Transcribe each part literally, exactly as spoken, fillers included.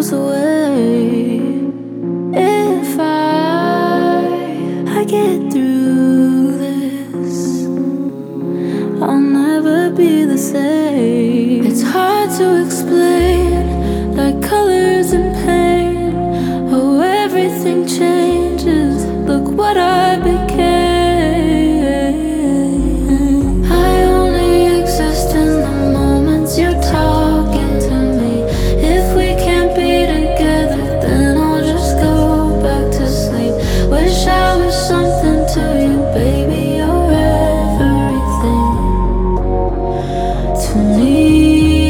goes away. If I, I get through this, I'll never be the same. It's hard to explain, like colors and pain. Oh, everything changes, look what I became. I only exist in the moments you're talking to me. If we can't be together, then I'll just go back to sleep. Wish I was something to you, baby, you're everything to me.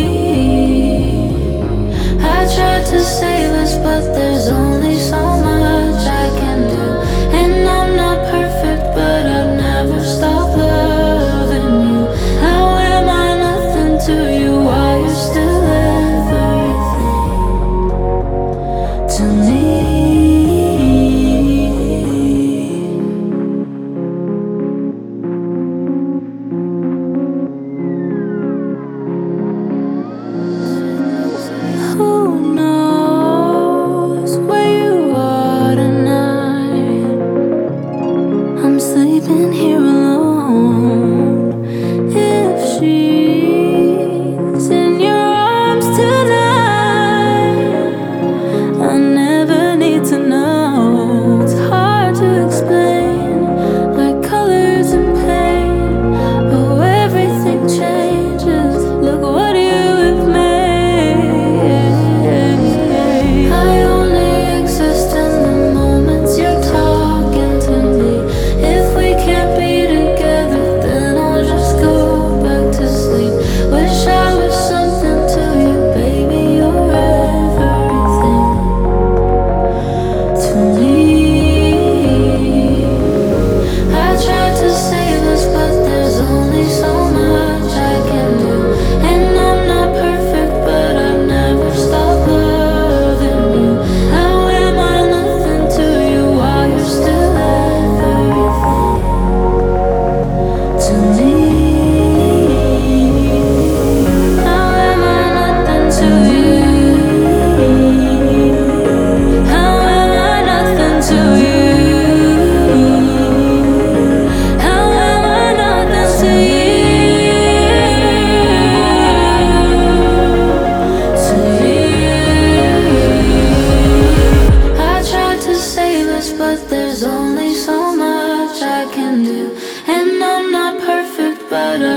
I tried to save us, but there's only so much I can do. And I'm not perfect, but I'd never stop loving you. How am I nothing to you? Why you're still everything to me. Who knows where you are tonight? I'm sleeping here alone. If she's in your arms tonight, I never need to know. It's hard to explain, like colors and pain. Oh, everything changes, look what you have made. I only exist in the moments you're talking to me. If we can't be together, then I'll just go back to sleep. Wish I was something to you, baby, you're everything to me. I tried to save us, but there's only so much I can do. And I'm not perfect, but I'd never stop loving you. How am I nothing to you? Why you're still everything to me. How am I nothing to you? How am I nothing to you? How am I nothing to you? To you. I tried to save us, but there's only so much I can do. And I'm not perfect, but I